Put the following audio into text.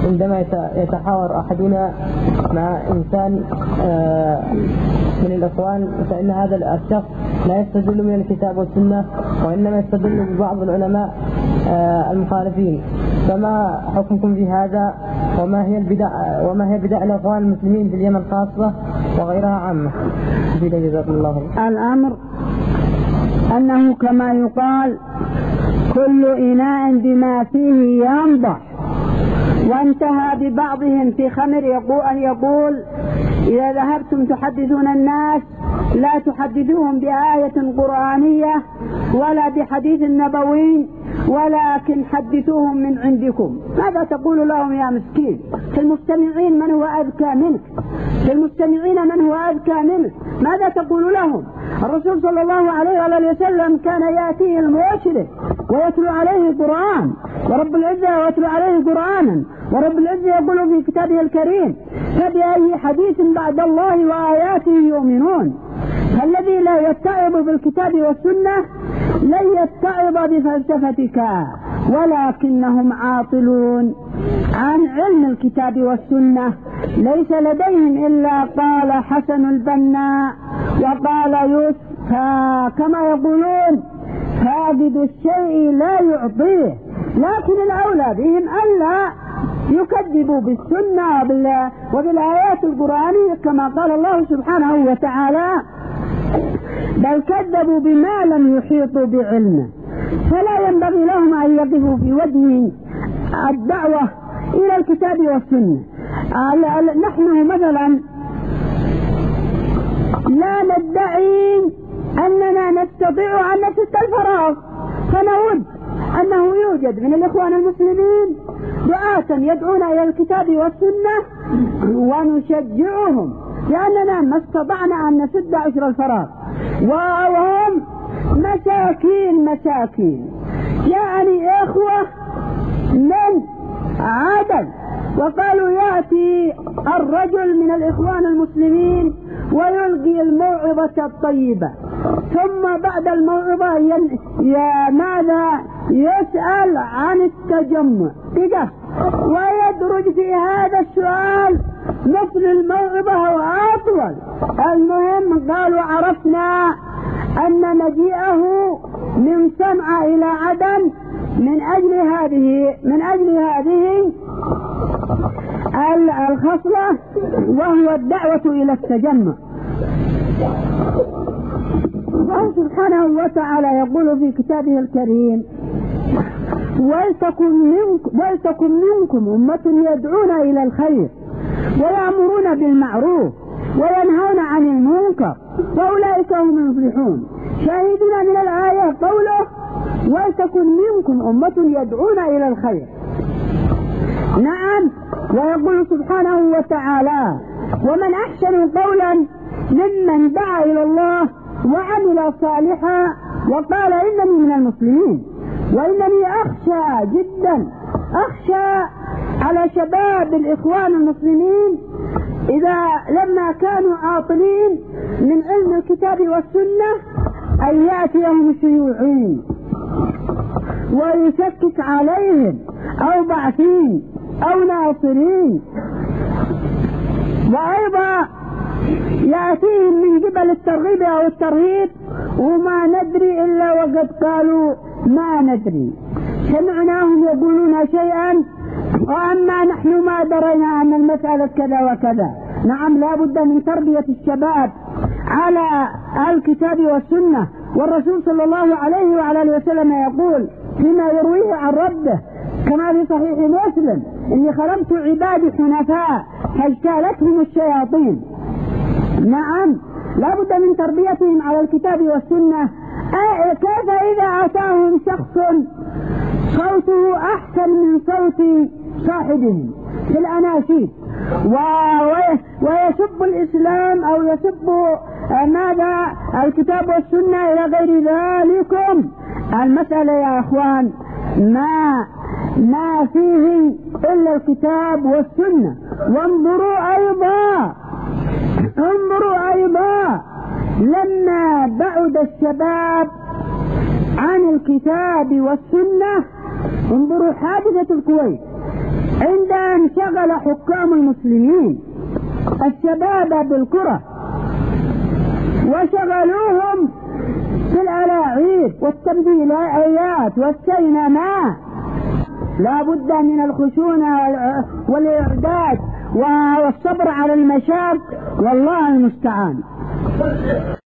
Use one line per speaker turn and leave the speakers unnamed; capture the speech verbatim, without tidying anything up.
عندما يتحاور أحدنا مع إنسان من الإخوان فإن هذا الشخص لا يستدل من الكتاب والسنة وإنما يستدل ببعض العلماء المخالفين، فما حكمكم في هذا؟ وما هي البدع وما هي بدع الإخوان المسلمين في اليمن خاصة وغيرها عامة؟
الأمر أنه كما يقال كل إناء بما فيه ينضح، وانتهى ببعضهم في خمر يقول أن يقول إذا ذهبتم تحدثون الناس لا تحدثوهم بآية قرآنية ولا بحديث نبوي ولكن حدثوهم من عندكم. ماذا تقول لهم يا مسكين؟ في المستمعين من هو أذكى منك، في المستمعين من هو أذكى منك، ماذا تقول لهم؟ الرسول صلى الله عليه وآله وسلم كان يأتيه المشرك ويتلو عليه القرآن، ورب العزة ويتلو عليه قرآنا، ورب العزة يقول في كتابه الكريم فبأي حديث بعد الله وآياته يؤمنون. فالذي لا يتعظ بالكتاب والسنة لن يتعظ بفلسفتك، ولكنهم عاطلون عن علم الكتاب والسنة، ليس لديهم إلا قال حسن البنا وقال يوسف، كما يقولون فاقد الشيء لا يعطيه. لكن الأولى بهم ألا يكذبوا بالسنة وبالآيات القرآنية كما قال الله سبحانه وتعالى بل كذبوا بما لم يحيطوا بعلمه، فلا ينبغي لهم أن يقفوا في وجه الدعوة إلى الكتاب والسنة. نحن مثلا لا ندعي أننا نستطيع أن نسد الفراغ، فنود أنه يوجد من الإخوان المسلمين دعاة يدعون إلى الكتاب والسنة ونشجعهم، لأننا ما استطعنا أن نسد عشر الفراغ، وهم مساكين مساكين. يعني إخوة من عدد وقالوا يأتي الرجل من الإخوان المسلمين ويلقي الموعظة الطيبة، ثم بعد الموعظة ين... يا ماذا يسأل عن التجمع بقى ويدرج في هذا السؤال مثل الموعظة وأطول. المهم قالوا عرفنا أن مجيئه من صنعاء إلى عدن من أجل هذه من أجل هذه الخصلة، وهو الدعوة إلى التجمع. الله سبحانه وتعالى يقول في كتابه الكريم ولتكن منكم, ولتكن منكم أمة يدعون إلى الخير ويأمرون بالمعروف وينهون عن المنكر وأولئك هم المفلحون. شاهدنا من الآية قوله ولتكن منكم أمة يدعون إلى الخير. نعم، ويقول سبحانه وتعالى ومن أحسن قولا ممن دعا إلى الله وعمل صالحا وقال إنني من المسلمين. وإنني أخشى جدا أخشى على شباب الإخوان المسلمين إذا لما كانوا عاطلين من علم الكتاب والسنة أن يأتيهم الشيوعيين ويشكك عليهم أو بعثين أو ناصرين، وأيضا يأتيهم من قبل الترغيب أو الترهيب وما ندري إلا وقد قالوا ما ندري. سمعناهم يقولون شيئا وأما نحن ما درينا أن المسألة كذا وكذا. نعم، لا بد من تربية الشباب على الكتاب والسنة. والرسول صلى الله عليه وعلى آله وسلم يقول فيما يرويه عن ربه كما في صحيح مسلم إني خلقت عبادي حنفاء فاجتالتهم الشياطين. نعم، لا بد من تربيتهم على الكتاب والسنة. كيف إذا أتاهم شخص صوته أحسن من صوت صاحبهم في الأناشيد ويسب الإسلام أو يسب ماذا الكتاب والسنة إلى غير ذلك؟ المسألة يا أخوان ما ما فيه إلا الكتاب والسنة. وانظروا أيضا انظروا أيضا لما بعد الشباب عن الكتاب والسنة، انظروا حادثة الكويت عند أن شغل حكام المسلمين الشباب بالكرة وشغلوهم بالألاعيب والتمثيليات والسينما. لا بد من الخشونة والإعداد والصبر على المشاق، والله المستعان.